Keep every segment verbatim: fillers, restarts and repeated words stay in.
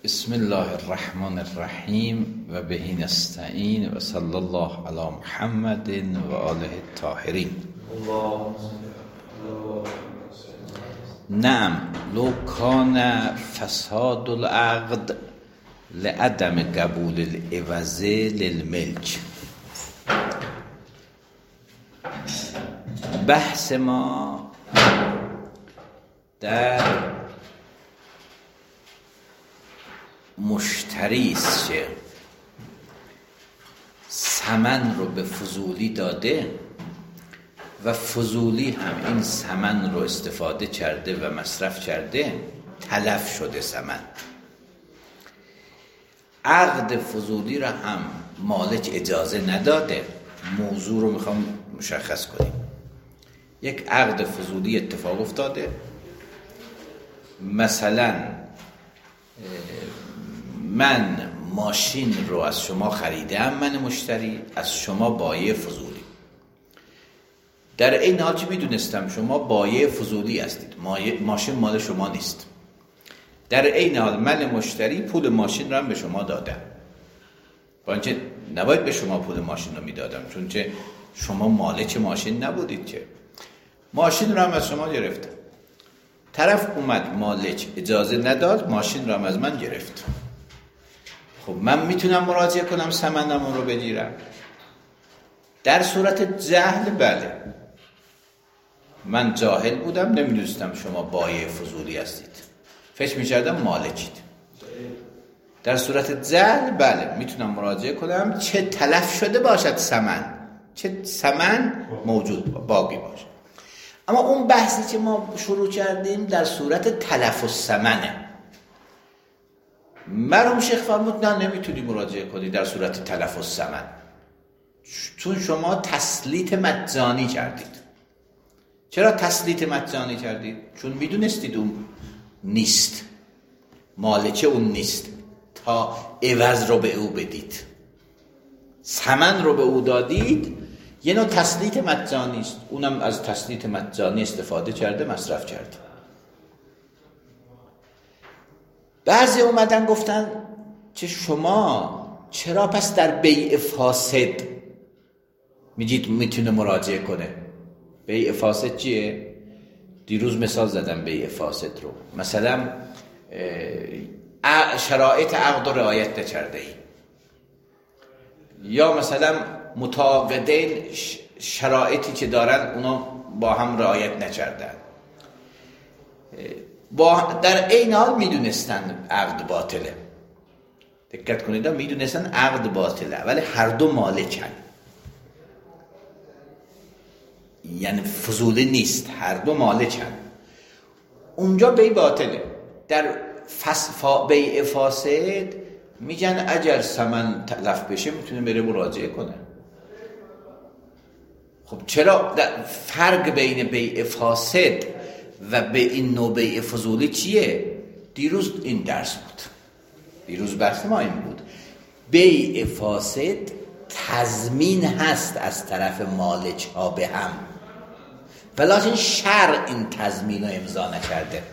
بسم الله الرحمن الرحیم و به نستعین و صلی الله علی محمد و آله الطاهرین. نعم لو کان فساد العقد لعدم قبول العوض للملک. بحث ما در مشتری است که ثمن رو به فضولی داده و فضولی هم این ثمن رو استفاده کرده و مصرف کرده، تلف شده ثمن. عقد فضولی را هم مالک اجازه نداده. موضوع رو میخوام مشخص کنیم. یک عقد فضولی اتفاق افتاده، مثلا من ماشین رو از شما خریدم، من مشتری، از شما بایع فضولی. در این حال چه میدونستم شما بایع فضولی هستید، ماشین مال شما نیست. در این حال من مشتری پول ماشین رو هم به شما دادم، با اینکه نباید به شما پول ماشین رو میدادم، چون که شما مالک ماشین نبودید. که ماشین رو هم از شما گرفتم، طرف اومد مالک اجازه نداد، ماشین رو هم از من گرفت. خب من میتونم مراجعه کنم ثمنم رو بگیرم؟ در صورت جهل بله، من جاهل بودم، نمیدونستم شما بایع فضولی هستید، فکر میکردم مالکید. در صورت جهل بله میتونم مراجعه کنم، چه تلف شده باشد ثمن، چه ثمن موجود باقی باشه. اما اون بحثی که ما شروع کردیم در صورت تلف الثمنه. مرحوم شیخ فرمود نه، نمیتونی مراجعه کنی در صورت تلف الثمن، چون شما تسلیط مجانی کردید. چرا تسلیط مجانی کردید؟ چون میدونستید اون نیست، مالک اون نیست، تا عوض رو به او بدید، ثمن رو به او دادید. یه نوع تسلیط مجانی است، اونم از تسلیط مجانی استفاده کرده، مصرف کرده. بعضی اومدن گفتن که شما چرا پس در بیع فاسد میگید میتونه مراجعه کنه؟ بیع فاسد چیه؟ دیروز مثال زدم بیع فاسد رو. مثلا شرایط عقد رو رعایت نکرده ای، یا مثلا متعاقدین شرایطی که دارن اونا با هم رعایت نکردن، با در این حال میدونستن عقد باطله. دقت کنید، میدونستن عقد باطله ولی هر دو مالکن، یعنی فضولی نیست، هر دو مالکن. اونجا بیع باطله. در فا بیع فاسد میگن اگر ثمن تلف بشه میتونه بره مراجعه کنه. خب چرا فرق بین بیع فاسد و به این نوع بیع فضولی چیه؟ دیروز این درس بود، دیروز بحث ما این بود. بیع فاسد تضمین هست از طرف مالک ها به هم، ولیکن شرع این تضمین رو امضا نکرده.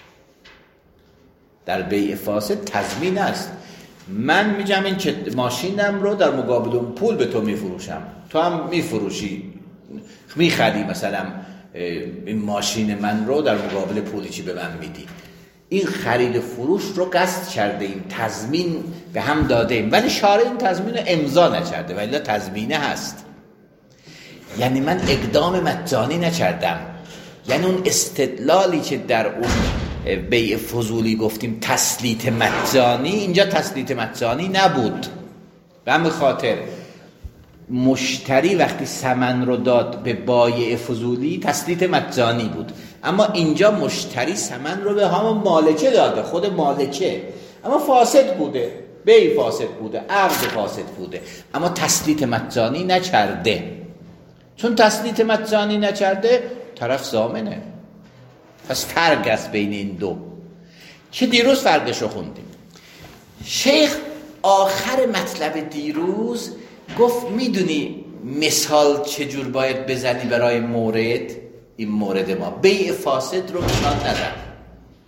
در بیع فاسد تضمین است. من میگم این که ماشینم رو در مقابل اون پول به تو میفروشم، تو هم میفروشی، میخری مثلا این ماشین من رو در مقابل پولی چی به من میدی. این خرید فروش رو قصد کرده ایم، تضمین به هم داده ایم، ولی شارع این تضمین رو امضا نکرده، ولی تضمینه هست. یعنی من اقدام مجانی نکردم. یعنی اون استدلالی که در اون بیع فضولی گفتیم تسلیط مجانی، اینجا تسلیط مجانی نبود. به همین خاطر مشتری وقتی ثمن رو داد به بایع فضولی تسلیط مجانی بود، اما اینجا مشتری ثمن رو به همون مالکه داده، خود مالکه، اما فاسد بوده، بیع فاسد بوده، عقد فاسد بوده، اما تسلیط مجانی نکرده. چون تسلیط مجانی نکرده طرف ضامنه. پس فرق است بین این دو که دیروز فرقش رو خوندیم. شیخ آخر مطلب دیروز گفت میدونی مثال چجور باید بزنی برای مورد این مورد ما؟ بیع فاسد رو مثال نزن.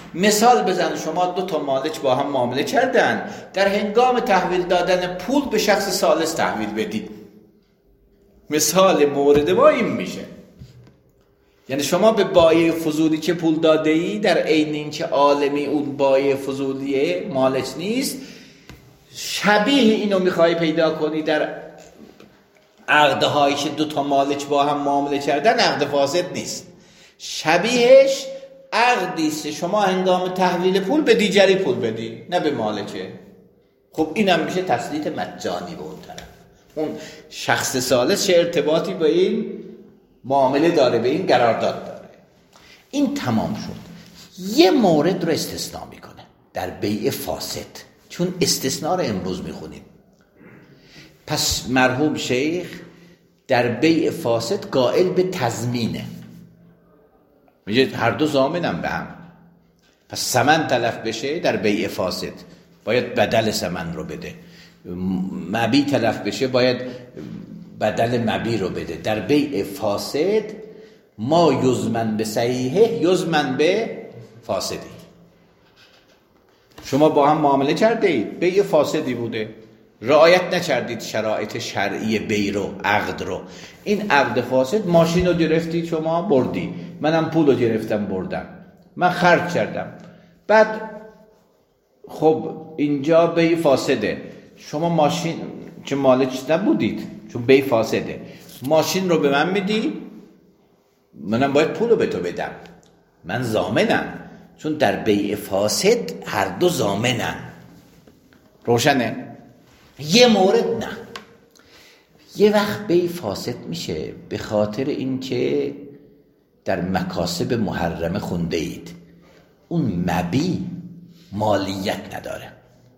مثال بزن، شما دو تا مالک با هم معامله کردن، در هنگام تحویل دادن پول به شخص ثالث تحویل بدید. مثال مورد ما این میشه، یعنی شما به بایع فضولی که پول داده ای، در عین اینکه عالمی اون بایع فضولیه مالک نیست، شبیه اینو میخوای پیدا کنی در عقدهایی که دو تا مالک با هم معامله کردن، عقد فاسد نیست. شبیهش عقدی است شما هنگام تحویل پول به دیگری پول بدی، نه به مالکه. خب اینم میشه تسلیط مجانی به اون طرف. اون شخص ثالث چه ارتباطی به این معامله داره، به این قرارداد داره. این تمام شد. یه مورد رو استثناء میکنه در بیع فاسد، چون استثناء رو امروز میخونیم. پس مرحوم شیخ در بیع فاسد قائل به تضمینه، میگه هر دو ضامنن به هم. پس ثمن تلف بشه در بیع فاسد باید بدل ثمن رو بده، مبیع تلف بشه باید بدل مبیع رو بده. در بیع فاسد ما یضمن به صحیحه یضمن به فاسدی. شما با هم معامله کرده اید، بیع فاسدی بوده، رعایت نکردید شرایط شرعی بیع رو، عقد رو. این عقد فاسد، ماشین رو گرفتی شما بردی، منم پول رو گرفتم بردم، من خرج کردم، بعد خب اینجا بیع فاسده، شما ماشین چه مالک نبودید چون بیع فاسده، ماشین رو به من میدی، منم باید پول رو به تو بدم، من ضامنم، چون در بیع فاسد هر دو ضامنن. روشنه؟ یه مورد نه، یه وقت بیع فاسد میشه به خاطر اینکه در مکاسب محرمه خونده اید، اون مبیع مالیت نداره.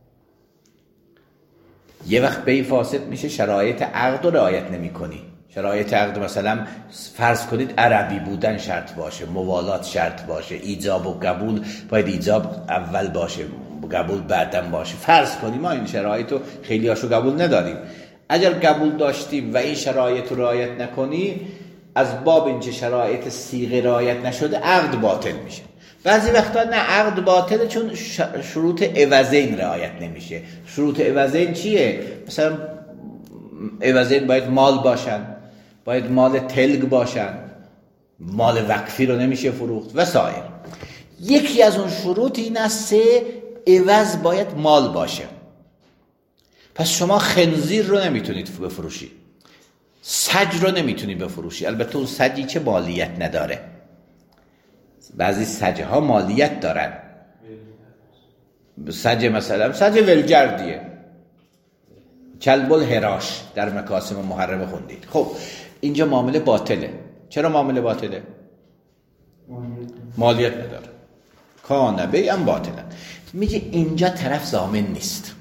یه وقت بیع فاسد میشه شرایط عقد رو رعایت نمی کنی. شرایط عقد مثلا فرض کنید عربی بودن شرط باشه، موالات شرط باشه، ایجاب و قبول باید ایجاب اول باشه، قبول بعدم باشه. فرض کنیم ما این شرایط رو خیلی هاشو قبول نداریم، اگر قبول داشتیم و این شرایط رو رعایت نکنی، از باب اینکه شرایط صیغه رعایت نشده عقد باطل میشه. بعضی وقتا نه عقد باطله چون شروط عوضین رعایت نمیشه. شروط عوضین چیه؟ مثلا عوضین باید مال باشن، باید مال تلگ باشن، مال وقفی رو نمیشه فروخت و سایر. یکی از اون شروط این است سه عوض باید مال باشه. پس شما خنزیر رو نمیتونید بفروشی، سج رو نمیتونی بفروشی. البته اون سجی که مالیت نداره، بعضی سجه ها مالیت دارن. سج مثلا سج ولگردیه، کلب الحراش در مکاسب محرمه خوندید. خب اینجا معامله باطله. چرا معامله باطله؟ مالیت نداره، کان بیعا باطلا. میگه اینجا طرف ضامن نیست،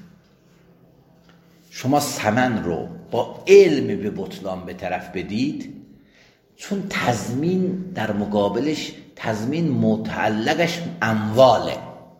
شما ثمن رو با علم به بطلان به طرف بدید، چون تضمین در مقابلش، تضمین متعلقش امواله.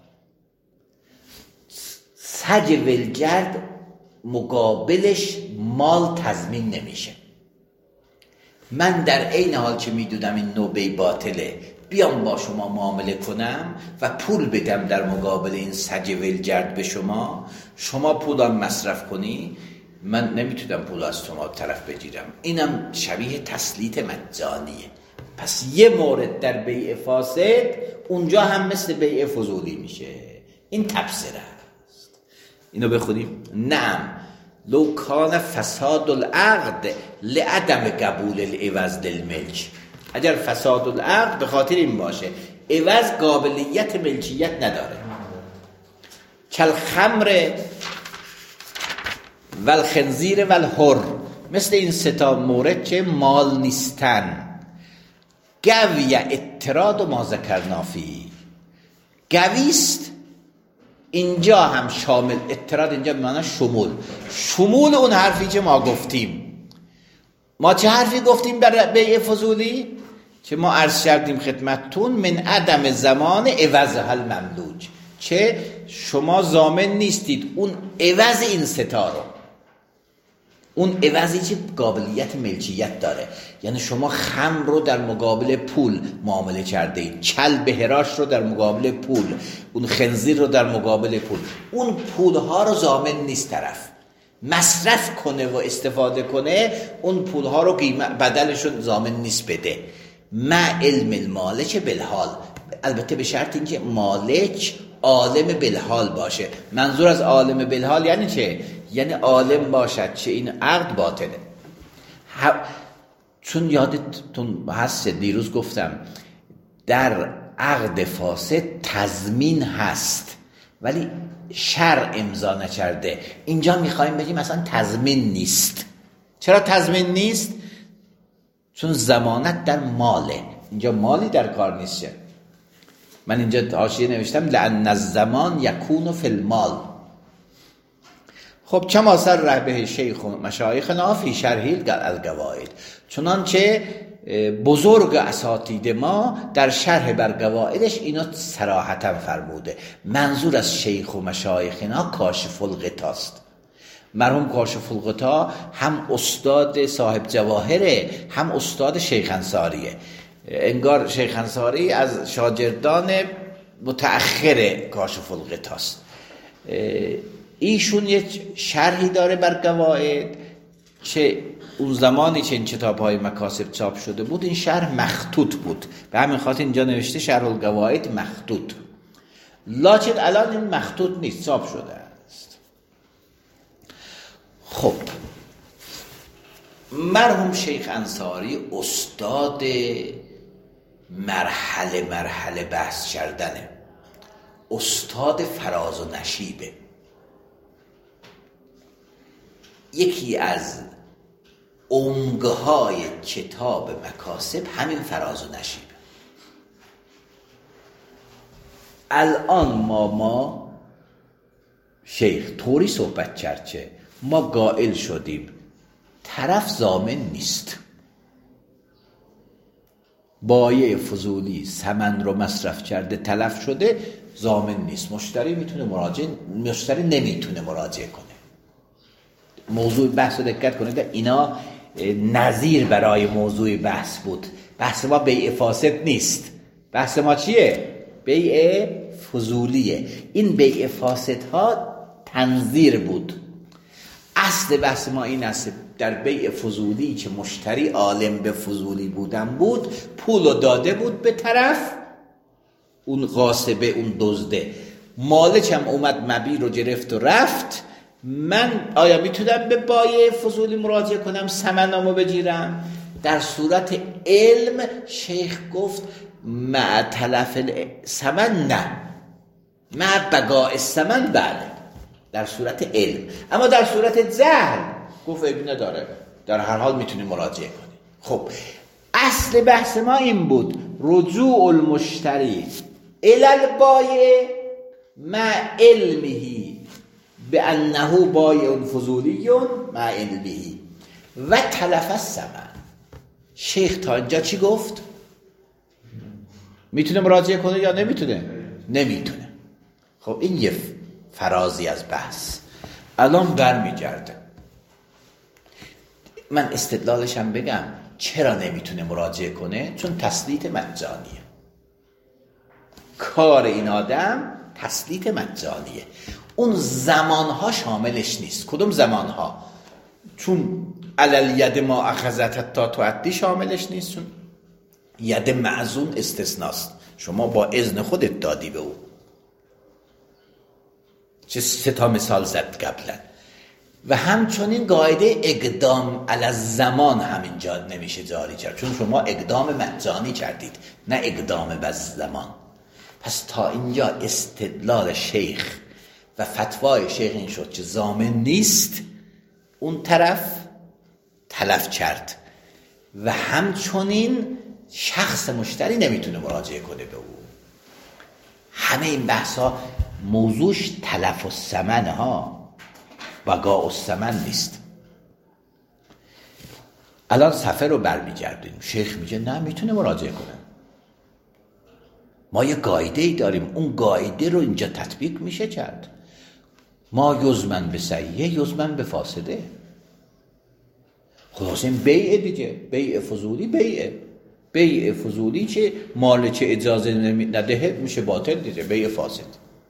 سج ولگرد مقابلش مال تضمین نمیشه. من در عین حال که میدونم این نوع بیع باطله، بیام با شما معامله کنم و پول بدم در مقابل این سج ولگرد به شما، شما پولم مصرف کنی، من نمیتونم پول از شما طرف بگیرم. اینم شبیه تسلیط مجانیه. پس یه مورد در بیع فاسد اونجا هم مثل بیع فضولی میشه. این تبصره است. اینو بخونیم. نعم لو کان فساد العقد لعدم قبول العوض للملک. اگر فساد العقد به خاطر این باشه عوض قابلیت ملکیت نداره، کل خمر والخنزیر والحر، مثل این ستا مورد که مال نیستن. گوی اعتراض و ما ذکرنا فیه، گویست اینجا هم شامل، اعتراض اینجا به معنی شمول، شمول اون حرفی که ما گفتیم. ما چه حرفی گفتیم در بیع فضولی؟ که ما عرض کردیم خدمتتون من عدم زمان عوضها المملوک، که شما ضامن نیستید اون عوض این ستا رو، اون عوضی که قابلیت ملکیت داره. یعنی شما خمر رو در مقابل پول معامله کرده اید، کلب هراش رو در مقابل پول، اون خنزیر رو در مقابل پول. اون پولها رو ضامن نیست طرف، مصرف کنه و استفاده کنه، اون پولها رو قیمت بدلشون ضامن نیست بده. مع علم المالک بالحال، البته به شرط اینکه مالک عالم بالحال باشه. منظور از عالم بالحال یعنی چه؟ یعنی عالم باشد چه این عقد باطله. چون یادتون هست دیروز گفتم در عقد فاسد تضمین هست ولی شرع امضا نکرده. اینجا میخوایم بگیم مثلا تضمین نیست. چرا تضمین نیست؟ چون ضمانت در ماله، اینجا مالی در کار نیست. من اینجا حاشیه نوشتم لأن الزمان یکون فی المال. خب چما سر به شیخ و مشایخنا فی شرح القواعد، چنانچه بزرگ اساتید ما در شرح بر قواعدش اینا صراحتا فرموده. منظور از شیخ و مشایخنا کاشف الغطاست. مرحوم کاشف الغطا هم استاد صاحب جواهره هم استاد شیخ انصاریه. انگار شیخ انصاری از شاگردان متأخر کاشف الغطاست. ایشون یک شرحی داره بر قواعد که اون زمانی که این کتاب‌های مکاسب چاپ شده بود این شرح مخطوط بود، به همین خاطر اینجا نوشته شرح القواعد مخطوط. لکن الان این مخطوط نیست، چاپ شده است. خب مرحوم شیخ انصاری استاد مرحله مرحله بحث کردنه، استاد فراز و نشیبه. یکی از عمق‌های کتاب مکاسب همین فراز و نشیبه. الان ما ما شیخ طوری صحبت کرد که ما قائل شدیم طرف ضامن نیست، بایع فضولی ثمن رو مصرف کرده تلف شده، ضامن نیست. مشتری میتونه مراجعه، مشتری نمیتونه مراجعه کنه. موضوع بحث رو دقت کنید، اینا نظیر برای موضوع بحث بود. بحث ما بیع فاسد نیست، بحث ما چیه؟ بیع فضولیه. این بیع فاسدها تنظیر بود. اصل بحث ما این است در بیع فضولی که مشتری عالم به فضولی بودن بود، پولو داده بود به طرف، اون غاصبه، اون دزده، مالک هم اومد مبیع رو گرفت و رفت. من آیا میتونم به بایع فضولی مراجعه کنم ثمنامو بگیرم؟ در صورت علم شیخ گفت مع تلف ثمن نه، مع بقاء ثمن بله، در صورت علم. اما در صورت جهل گفت ابی نداره، در هر حال میتونی مراجعه کنی. خب اصل بحث ما این بود رجوع المشتری الی البایع مع علمه بانه بایع فضولی مع علمه و تلف الثمن. شیخ تا اینجا چی گفت؟ میتونه مراجعه کنه یا نمیتونه؟ نمیتونه. خب این یه فرازی از بحث. الان برمیگرده، من استدلالشم بگم چرا نمیتونه مراجعه کنه؟ چون تسلیط مجانیه. کار این آدم تسلیط مجانیه. اون زمانها شاملش نیست. کدوم زمانها؟ چون علل ید ما اخذت تا تعدی شاملش نیست، چون ید معزون استثناست، شما با اذن خودت دادی به او. چه سه تا مثال زد قبلا. و همچنین قاعده اقدام علی زمان همینجا نمیشه جاری کرد، چون شما اقدام مجانی کردید نه اقدام بز زمان. پس تا اینجا استدلال شیخ و فتوای شیخ این شد که ضامن نیست، اون طرف تلف کرد و همچنین شخص مشتری نمیتونه مراجعه کنه به او. همه این بحث ها موضوعش تلف الثمن ها، بقاء الثمن نیست. الان صفحه رو برمیگردیم، شیخ میگه نه میتونه مراجعه کنه. ما یه قاعده ای داریم، اون قاعده رو اینجا تطبیق میشه کرد. ما یزمن به صحیحه یزمن به فاسده. خلاص این بیع دیگه، بیع فضولی بیعه. بیع فضولی که مالک اجازه ندهه میشه باطل دیگه، بیع فاسد.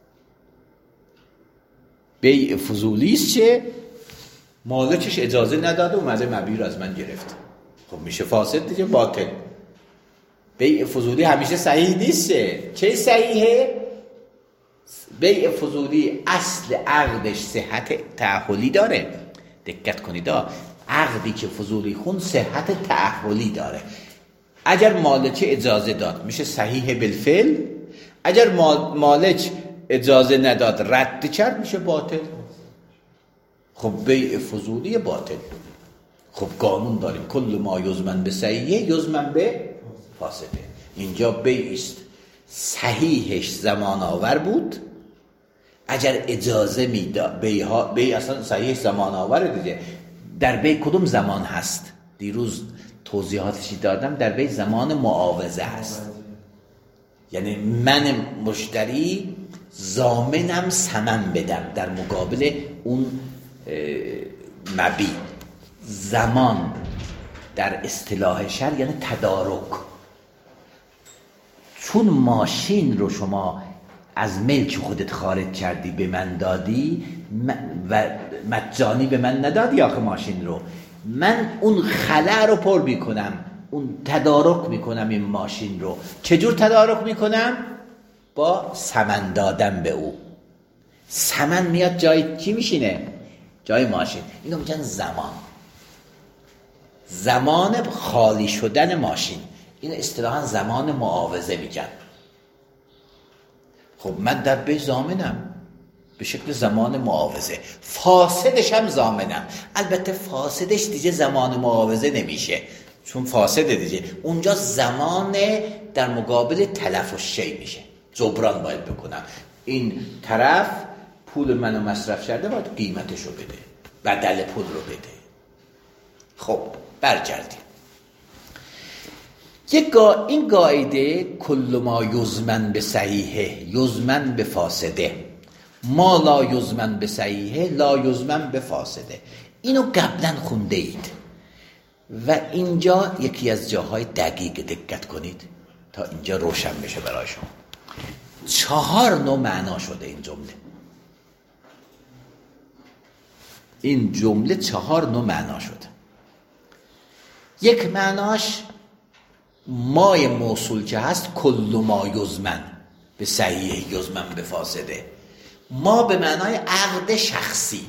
بیع فضولی است که مالکش اجازه نداده اومده مبیع رو از من گرفت، خب میشه فاسد دیگه، باطل. بیع فضولی همیشه صحیح نیسته. چه صحیحه؟ بیع فضولی اصل عقدش صحت تعهلی داره. دقت کنید، عقدی که فضولی خون صحت تعهلی داره. اگر مالک اجازه داد میشه صحیح بالفعل، اگر مالک اجازه نداد رد کرد میشه باطل. خب بیع فضولی باطل. خب قانون داریم کل ما یضمن به صحیح یضمن به فاسده. اینجا بیع است صحیحش زمان آور بود، اگر اجازه میداد بیع ها، بیع اصلا صحیح زمان آور دیگه. در بیع کدوم زمان هست؟ دیروز توضیحاتشی دادم، در بیع زمان معاوضه هست. یعنی من مشتری ضامنم ثمن بدم در مقابل اون مبیع. زمان در اصطلاح شرع یعنی تدارک. چون ماشین رو شما از ملک خودت خارج کردی به من دادی و مجانی به من ندادی آخه ماشین رو، من اون خلأ رو پر میکنم، اون تدارک میکنم این ماشین رو. چجور تدارک میکنم؟ با ثمن دادن به او. ثمن میاد جای کی میشینه؟ جای ماشین. اینو میگن زمان. زمان خالی شدن ماشین، این اصطلاحاً زمان معاوضه میگن. خب من در بیع ضامنم به شکل زمان معاوضه، فاسدش هم ضامنم. البته فاسدش دیگه زمان معاوضه نمیشه، چون فاسده دیگه. اونجا زمان در مقابل تلف الشیء میشه، جبران باید بکنم. این طرف پول منو مصرف کرده، باید قیمتشو بده، بدل پول رو بده. خب برگردیم. یک گا... این قاعده کل ما یضمن به صحیحه یضمن به فاسده، ما لا یضمن به صحیحه لا یضمن به فاسده. اینو قبلا خونده اید و اینجا یکی از جاهای دقیق دقت کنید تا اینجا روشن بشه برای شما. چهار نوع معنا شده این جمله. این جمله چهار نوع معنا شده. یک معناش مای موصول که هست کل ما یضمن به صحیح یضمن به فاسده. ما به معنای عقد شخصی.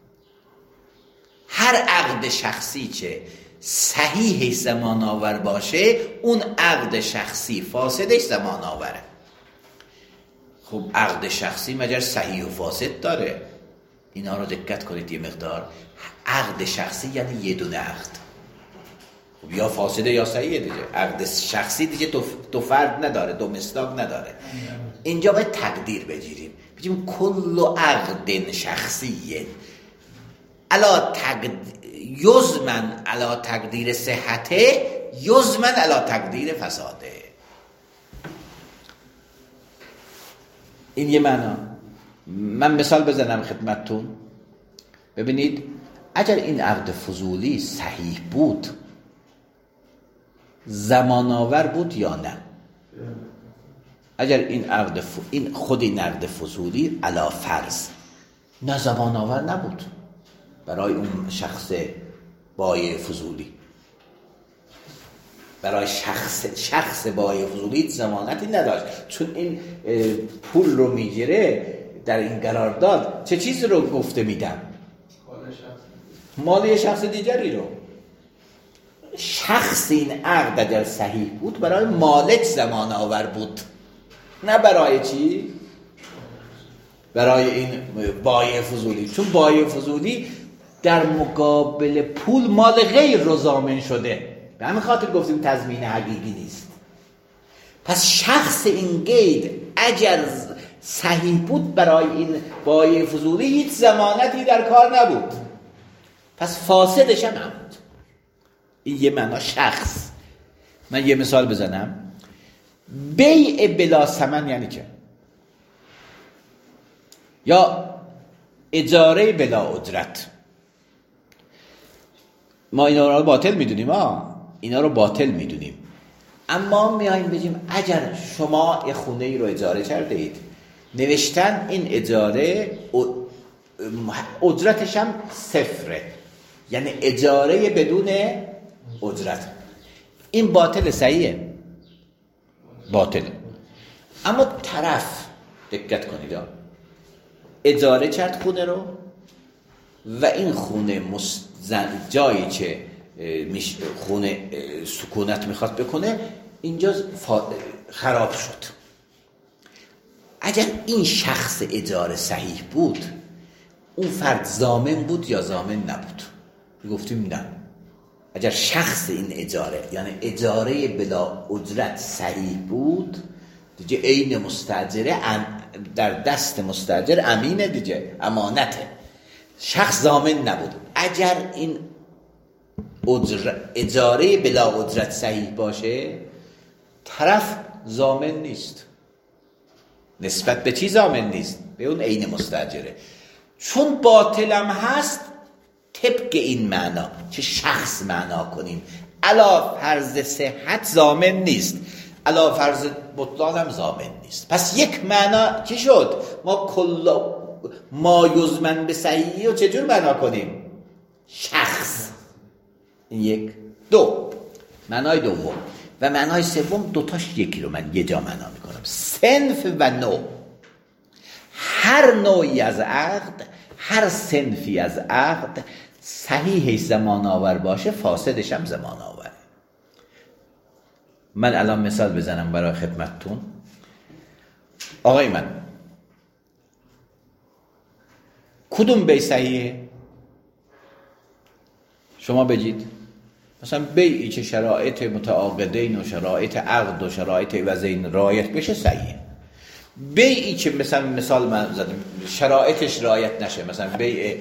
هر عقد شخصی که صحیح زمان آور باشه، اون عقد شخصی فاسدش زمان آوره. خب عقد شخصی مگر صحیح و فاسد داره؟ اینا رو دقت کنید یه مقدار. عقد شخصی یعنی یه دونه عقد، خب یا فاسده یا صحیحه دیگه. عقد شخصی دیگه دو, دو فرد نداره، دو مصداق نداره. اینجا باید تقدیر بگیریم، بگیم کل عقد شخصی علا تقد... یضمن علا تقدیر صحته یضمن علا تقدیر فساده. این یه معنا. من مثال بزنم خدمتتون. ببینید اگر این عقد فضولی صحیح بود، زمان آور بود یا نه؟ اگر این عقد ف... این خود این عقد فضولی علا فرض نه زمان آور نبود برای اون شخص بایع فضولی، برای شخص شخص بایع فضولی ضمانتی نداشت، چون این پول رو میگیره در این قرارداد چه چیزی رو گفته میدم؟ مال یه شخص دیگری رو. شخص این عقد اگر صحیح بود برای مالک زمان آور بود، نه برای چی؟ برای این بایع فضولی. چون بایع فضولی در مقابل پول مال غیر رو ضامن شده، به همین خاطر گفتیم تضمین حقیقی نیست. پس شخص این قید اگر صحیح بود برای این بایع فضولی هیچ ضمانتی در کار نبود، پس فاسدش هم نبود. این یه معنا شخص. من یه مثال بزنم. بیع بلا ثمن یعنی که، یا اجاره بلا اجرت. ما اینا رو باطل میدونیم، ها اینا رو باطل میدونیم، اما میایم بگیم اگر شما یه خونه ای رو اجاره کرده اید، نوشتن این اجاره اجرتش هم صفره، یعنی اجاره بدون اجرت، این باطل صحیحه؟ باطل. اما طرف دقت کنید اجاره کرد خونه رو و این خونه مست... جایی که خونه سکونت میخواد بکنه اینجا خراب شد. اگر این شخص اجاره صحیح بود، اون فرد ضامن بود یا ضامن نبود؟ گفتیم نه. اگر شخص این اجاره یعنی اجاره بلا اجرت صحیح بود دیگه عین مستاجره در دست مستاجر امینه دیگه، امانته، شخص ضامن نبود. اگر این اجاره بلا اجرت صحیح باشه طرف ضامن نیست. نسبت به چی ضامن نیست؟ به اون عین مستاجره. چون باطلم هست طبق این معنا که شخص معنا کنیم، علا فرض صحت ضامن نیست، علا فرض بطلان هم ضامن نیست. پس یک معنا چی شد؟ ما کل ما یزمن به صحیحی رو چجور معنا کنیم؟ شخص. این یک. دو، معنای دوم و معنای سوم دوتاش یکی رو من یه جا معنا میکنم. صنف و نوع. هر نوعی از عقد، هر صنفی از عقد صحیحش زمان آور باشه، فاسدش هم زمان آوره. من الان مثال بزنم برای خدمتتون. آقای من کدوم بی صحیحه؟ شما بگید. مثلا بیعی که شرایط متعاقدین و شرایط عقد و شرایط عوضین رعایت بشه صحیحه. بیعی که مثلا مثال من زدم شرایطش رعایت نشه، مثلا بیع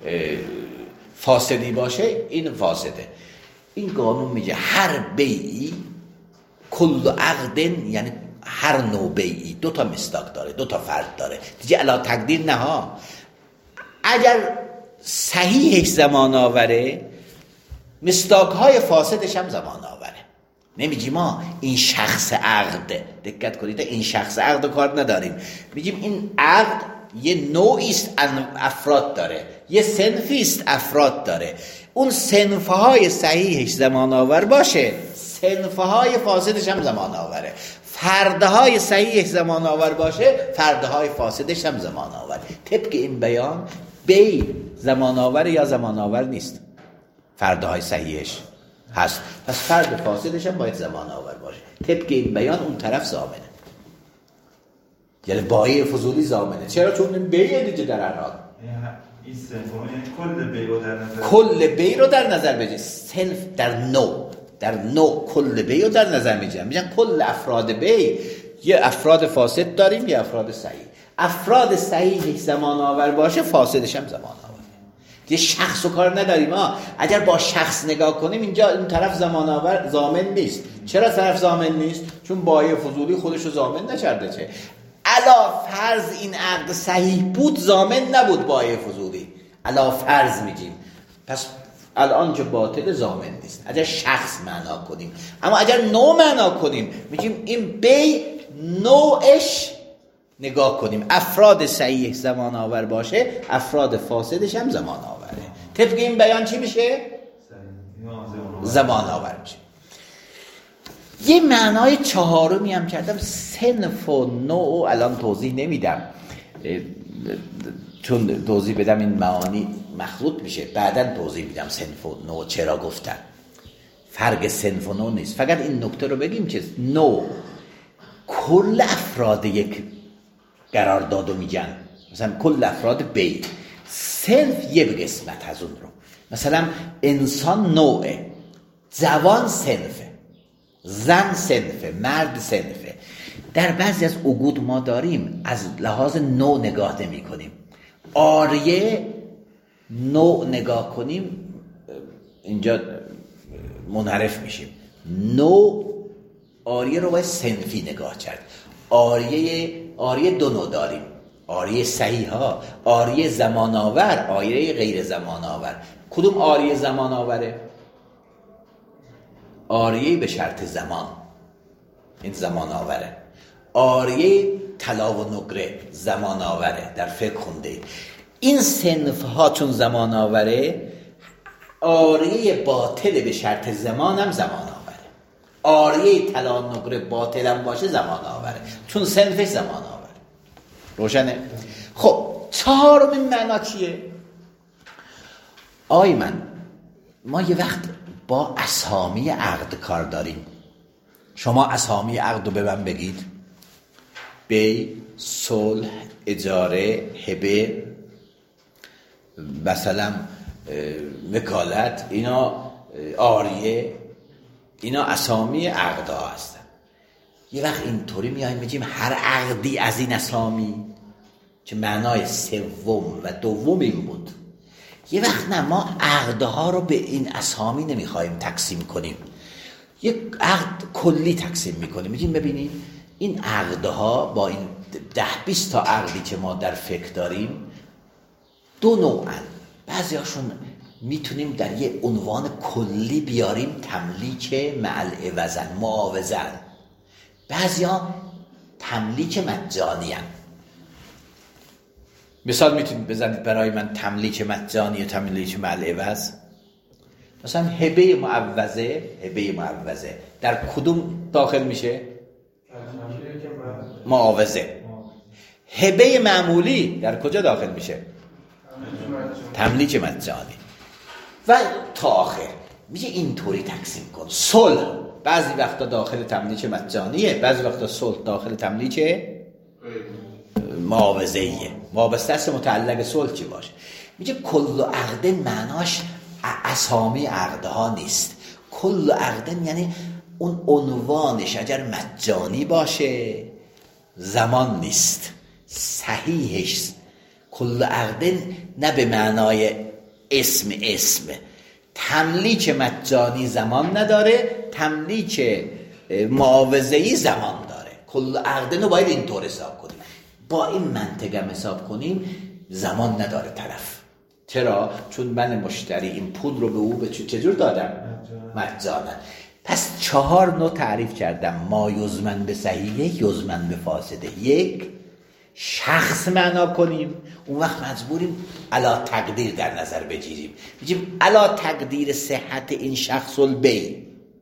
فاسدی باشه، این فاسده. این قانون میگه هر بیعی کل عقد، یعنی هر نوع بیعی دو تا مصداق داره، دو تا فرد داره دیگه، علا تقدیر نه ها. اگر صحیحش زمان آوره مصداق‌های فاسدش هم زمان آوره. نمیگیم ما این شخص عقد، دقت کنید این شخص عقد کار نداریم، میگیم این عقد یه نوعی است افراد داره، یه صنفی است افراد داره. اون صنف‌های صحیحش زمان آور باشه، صنف‌های فاسدش هم زمان آوره. فردهای صحیحش زمان آور باشه، فردهای فاسدش هم زمان آوره. طبق این بیان بی زمان آور یا زمان آور نیست، فردهای صحیحش هست، پس فرد فاسدش هم باید زمان آور باشه. طبق این بیان اون طرف ضامنه، یعنی بایع فضولی ضامنه. چرا؟ چون این بیع دیگه در هر حال این صنف یعنی کل بیع رو در نظر کل بیع رو در نظر بگیر. صنف در نوع در نوع کل بیع رو در نظر میگیرن، میگن کل افراد بیع، یه افراد فاسد داریم یه افراد صحیح. افراد صحیح زمان آور باشه، فاسدش هم زمان آور. یه شخص و کار نداریم ها. اگر با شخص نگاه کنیم اینجا این طرف زمان آور ضامن نیست. چرا طرف ضامن نیست؟ چون بایع فضولی خودشو ضامن نکرده. چه علا فرض این عقد صحیح بود، ضامن نبود بایع فضولی، علا فرض میگیم، پس الان که باطل ضامن نیست اگر شخص معنا کنیم. اما اگر نوع معنا کنیم میگیم این بی نوعش نگاه کنیم، افراد صحیح زمان آور باشه، افراد فاسدش هم زمان آوره. طبق این بیان چی میشه؟ زمان آور میشه. یه معنای چهارمی هم کردم، صنف و نوع، الان توضیح نمیدم چون توضیح بدم این معانی مخلوط میشه، بعداً توضیح میدم صنف و نوع چرا گفتن. فرق صنف و نوع نیست، فقط این نکته رو بگیم که نوع کل افراد یک قراردادو میگن، مثلا کل افراد بیع. صنف یه قسمت از اون رو، مثلا انسان نوعه، جوان صنفه، زن صنفه، مرد صنفه. در بعضی از عقود ما داریم از لحاظ نوع نگاه نمی کنیم. آریه نوع نگاه کنیم اینجا منحرف میشیم. نوع آریه رو باید صنفی نگاه کرد. آریه آریه دو نوع داریم، آریه صحیح ها، آریه زمان آور، آریه غیر زمان آور. کدوم آریه زمان آوره؟ آریه به شرط زمان، این زمان آوره. آریه طلا و نقره زمان آوره، در فقه خونده. این صنف ها چون زمان آوره، آریه باطل به شرط زمان هم زمان آوره. آریه طلا و نقره باطل هم باشه زمان آوره، چون صنفش زمان آوره. روشنه؟ خب چهارمین معنا چیه؟ آی من ما یه وقت با اسامی عقد کار داریم. شما اسامی عقد رو به من بگید. بی، صلح، اجاره، هبه، مثلا وکالت، اینا آریه، اینا اسامی عقد ها هستن. یه وقت اینطوری میایم میگیم هر عقدی از این اسامی، که معنای سوم و دوم این بود. یه وقت نه، ما عقدها رو به این اسامی نمیخوایم تقسیم کنیم، یک عقد کلی تقسیم میکنیم. میگیم ببینید این عقدها با این ده بیست تا عقدی که ما در فقه داریم دو نوعن. بعضی هاشون میتونیم در یه عنوان کلی بیاریم، تملیک مع العوضن، معاوضن. بعضی ها تملیک مجانی هن. مثال میتونید بزنید برای من تملیک مجانی و تملیک مع العوض. مثلا هبه معوضه، هبه معوضه در کدوم داخل میشه؟ معاوضه. هبه معمولی در کجا داخل میشه؟ تملیک مجانی. و تا آخر میگه اینطوری تقسیم کن. صلح بعضی وقتا داخل تملیک مجانیه، بعضی وقتا صلح داخل تملیک معاوضه‌ایه. وابسته است متعلق صلح چی باشه. میگه کل عقد معناش اسامی عقدها نیست. کل عقد یعنی اون عنوانش اگر مجانی باشه زمان نیست، صحیحش کل عقد نه به معنای اسم اسم. تملیک مجانی زمان نداره، تملیک معاوضه‌ای زمان داره. کل عقد رو باید اینطور حساب کنیم. با این منطقه حساب کنیم زمان نداره طرف. چرا؟ چون من مشتری این پول رو به او به چجور دادم؟ مجانا. پس چهار نوع تعریف کردم. ما یزمن به صحیحه، یزمن به فاسده. یک، شخص معنا کنیم، اون وقت مجبوریم علا تقدیر در نظر بگیریم. میگیم علا تقدیر صحت این شخص البیع.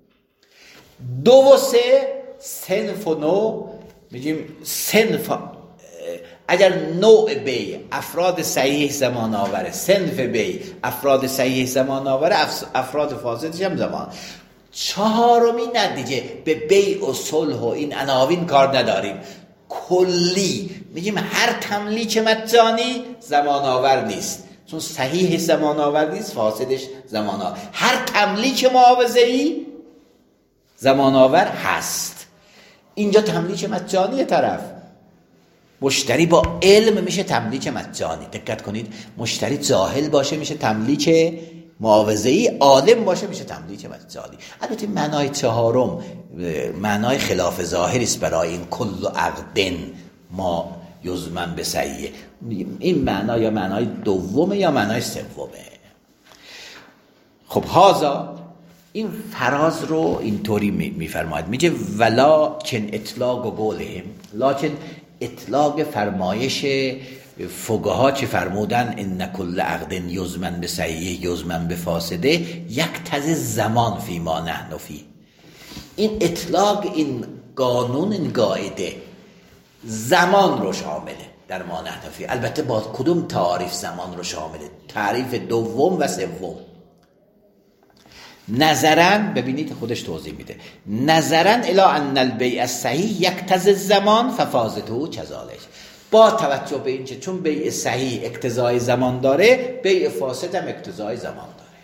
دو و سه صنف و نوع، میگیم صنف اگر نوع بیع افراد صحیح زمان آوره، صنف بیع افراد صحیح زمان آوره، افراد فاسدش هم زمان. چهارمی نه دیگه، به بیع و صلح و این عناوین کار نداریم. کلی میگیم هر تملیک مجانی زمان آور نیست، چون صحیح زمان آور نیست، فاسدش زمان آور. هر تملیک معاوضه‌ای زمان آور هست. اینجا تملیک مجانی طرف. مشتری با علم میشه تملیک مجانی. دقت کنید، مشتری جاهل باشه میشه تملیک معاوضه‌ای، عالم باشه میشه تملیک مجانی. البته معنای چهارم معنای خلاف ظاهری است برای این کل عقدن ما یزمن به صحیح. این معنا یا معنای دومه یا معنای سومه. خب هازا این فراز رو اینطوری میفرماید، میگه ولکن اطلاق و قولهم، لکن اطلاق فرمایش فقها چه فرمودن ان کل عقد یزمن به صحیح یزمن به فاسده یقتضی زمان فی ما نحن فی. این اطلاق، این قانون، این قاعده زمان رو شامله در ما نحن فی. البته با کدوم تعریف زمان رو شامله؟ تعریف دوم و سوم. نظرا ببینید خودش توضیح میده، نظرا الی ان البیع الصحیح یقتضی الزمان ففاسده کذالک. با توجه به این که چون بیع صحیح اقتضای زمان داره، بیع فاسد هم اقتضای زمان داره.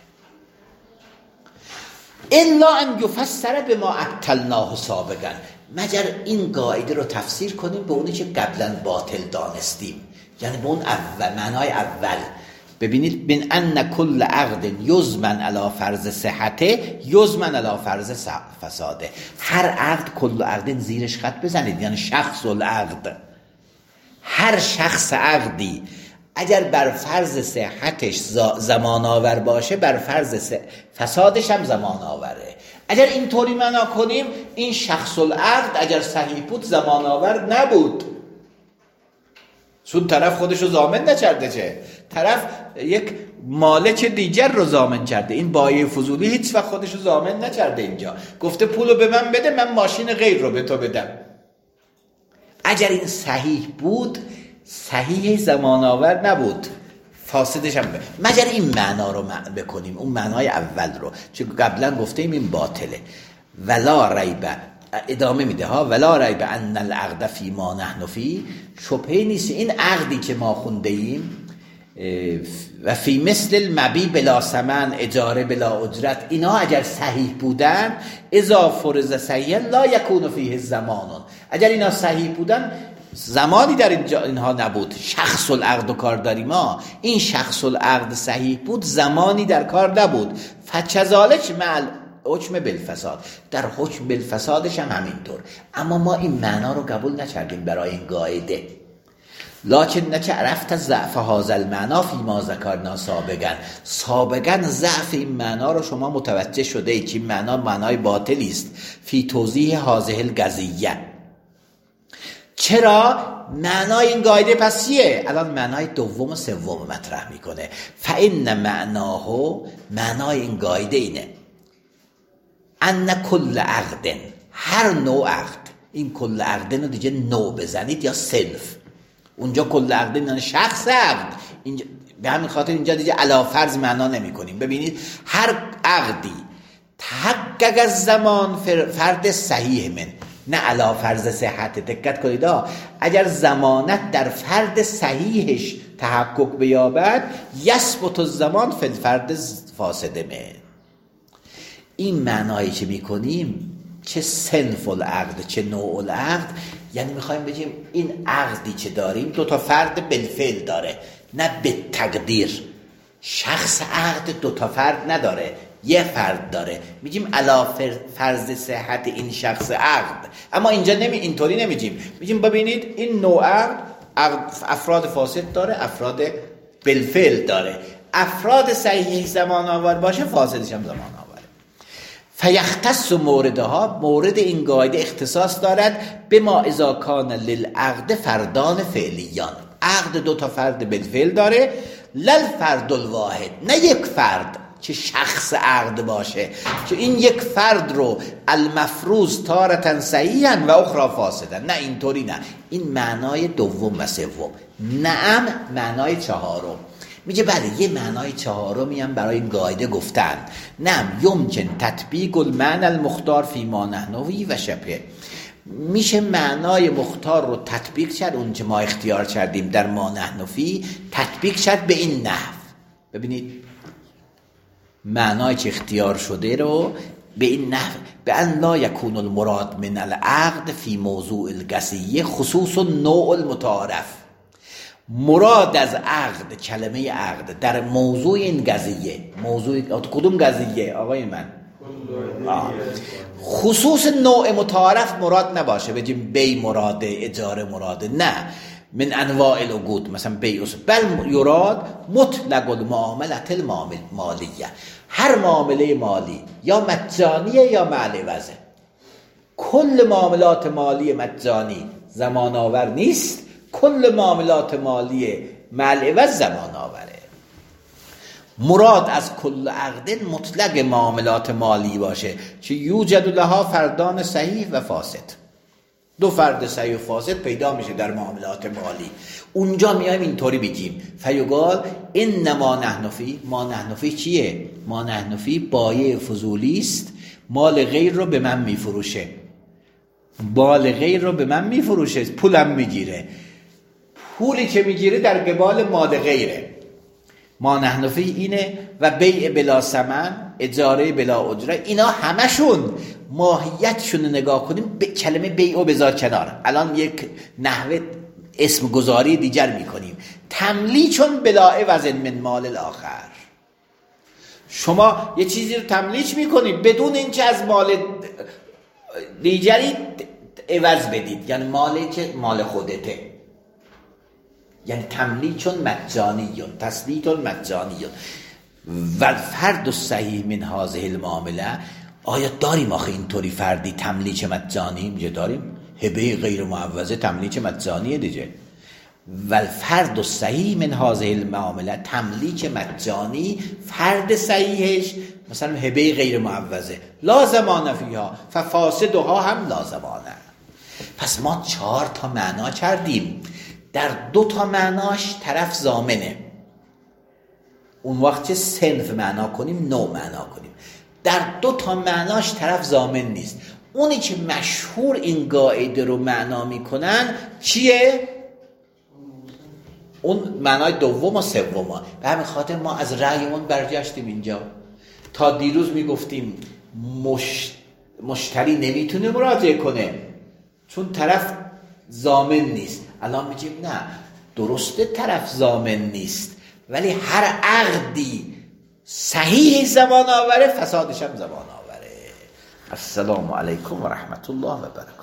الا ان یفسر بما ابطلناه سابقا، مگر این قاعده رو تفسیر کنیم به اونی که قبلا باطل دانستیم، یعنی به اون اول معنای اول. ببینید من ان کل عقد یزمن علی فرض صحته یزمن علی فرض فساده. هر عقد کل عقد زیرش خط بزنید، یعنی شخص العقد. هر شخص عقدی اگر بر فرض صحتش زمان آور باشه، بر فرض فسادش هم زمان آوره. اگر اینطوری معنا کنیم این شخص العقد اگر صحیح بود زمان آور نبود، چون طرف خودشو ضامن نکرده، چه طرف یک مالک دیگر رو ضامن کرده. این بایع فضولی هیچ وقت خودشو ضامن نکرده، اینجا گفته پولو به من بده من ماشین غیر رو به تو بدم. اگر این صحیح بود صحیح زمان آور نبود، فاسدش هم به مگر این معنا رو بکنیم، اون معنای اول رو، چون قبلا گفتیم این باطله. ولا ریب، ادامه میده ها، ولا ریب ان العقد فی ما نحن فی، شبهه نیست این عقدی که ما خونده ایم و فی مثل المبی بلا ثمن، اجاره بلا اجرت، اینا اگر صحیح بودن اذا فرض صحیحا لا یکون فیه زمان، اگر اینا صحیح بودن زمانی در اینجا اینها نبود. شخص العقد و کار داریم ما، این شخص العقد صحیح بود زمانی در کار نبود. فچذالک مع حکم بالفساد، در حکم بالفسادش هم همینطور. اما ما این معنا رو قبول نکردیم برای این قاعده. لکن نکه عرفت ضعف هذا المعنا فی ما ذکرنا سابقا، سابقا ضعف این معنا رو شما متوجه شده ای که این معنا معنای باطلی است. فی توضیح هذه القضیه، چرا؟ معنای این قاعده پس چیه؟ الان معنای دوم و سوم مطرح میکنه. فان معناه، معنای این قاعده اینه ان کل عقد، هر نوع عقد، این کل عقد رو دیگه نوع بزنید یا صنف، اونجا کل عقد یعنی شخص عقد، اینجا به همین خاطر اینجا دیگه علی فرض معنا نمی کنیم. ببینید هر عقدی تحقق از زمان فرد صحیح من، نه علی فرض صحت. دقت کنید اگر زمانت در فرد صحیحش تحقق بیابد یثبت الزمان فی الفرد فاسد من. این معنایی که میکنیم چه صنف العقد چه نوع العقد، یعنی میخوایم بگیم این عقدی که داریم دو تا فرد بالفعل داره، نه به تقدیر. شخص عقد دو تا فرد نداره، یه فرد داره. میگیم علا فرض صحت این شخص عقد. اما اینجا نمی اینطوری نمیگیم، میگیم ببینید این نوع عقد افراد فاسد داره، افراد بالفعل داره. افراد صحیح زمان آور باشه، فاسدش هم زمان آور. فیختص موردها، مورد این قاعده اختصاص دارد به ما اذا کان للعقد فردان فعلیان، عقد دو تا فرد بالفعل داره، لل فرد الواحد، نه یک فرد که شخص عقد باشه، که این یک فرد رو المفروض تارتن صحیحن و اخرى فاسدن، نه اینطوری، نه. این معنای دوم و سوم. نعم معنای چهارم. میگه بله یه معنای چهارمی هم برای این قاعده گفتن. نعم یمکن تطبیق المعنى المختار فی ما نحنوی و شبه، میشه معنای مختار رو تطبیق کرد، اون که ما اختیار کردیم در ما نحنوی تطبیق کرد به این نحو. ببینید معنای که اختیار شده رو به این نحو، به ان لا یکون المراد من العقد فی موضوع القضیه خصوص النوع المتعارف. مراد از عقد، کلمه عقد در موضوع این قضیه، موضوع کدوم قضیه آقای من؟ آه. خصوص نوع متعارف مراد نباشه، بگیم بی مراده، اجاره مراده، نه، من انواع العقود مثلا بیع، بل یراد مطلق المعاملات المالیه، هر معامله مالی یا مجانیه یا مع عوضه. کل معاملات مالی مجانی زمان آور نیست، کل معاملات مالی مع عوض زمان آوره. مراد از کل عقد مطلق معاملات مالی باشه که یوجد لها فردان صحیح و فاسد، دو فرد صحیح و فاسد پیدا میشه در معاملات مالی. اونجا میایم اینطوری بگیم فیقال انما نحن فی، ما نحن فی چیه؟ ما نحن فی بایع فضولی است، مال غیر رو به من میفروشه، مال غیر رو به من میفروشه، پولم میگیره، پولی که میگیره در قبال مال غیره. ما نحن فی اینه و بیع بلا ثمن، اجاره بلا اجره، اینا همشون ماهیتشون نگاه کنیم به کلمه بیع و بذار کنار. الان یک نحوه اسم گذاری دیگر میکنیم، تملیچون بلا عوض من مال الاخر. شما یه چیزی رو تملیک میکنید بدون اینکه از مال دیگری عوض بدید، یعنی مالی که مال خودته، یعنی تملیکون مجانیون، تسلیتون مجانیون. و فرد صحیح من هذه المعامله، آیا داریم آخه اینطوری فردی تملیک مجانی؟ میگه داریم. هبه غیر معوضه تملیک مجانیه دیگه. والفرد صحیح من هذه المعامله، تملیک مجانی فرد صحیحش مثلا هبه غیر معوضه لا زمان فیها ففاسدها هم لا زمانه. پس ما چهار تا معنا کردیم، در دو تا معناش طرف ضامنه، اون وقت چه صنف معنا کنیم نوع معنا کنیم. در دو تا معناش طرف ضامن نیست. اونی که مشهور این قاعده رو معنا میکنن چیه؟ اون معنای دوم و سوم. به همین خاطر ما از رأیمون برگشتیم اینجا. تا دیروز میگفتیم مش... مشتری نمیتونه مراجعه کنه چون طرف ضامن نیست. الان میگیم نه، درسته طرف ضامن نیست، ولی هر عقدی صحیح زمان آوره فسادش هم زمان آوره. السلام علیکم و رحمت الله و برکاته.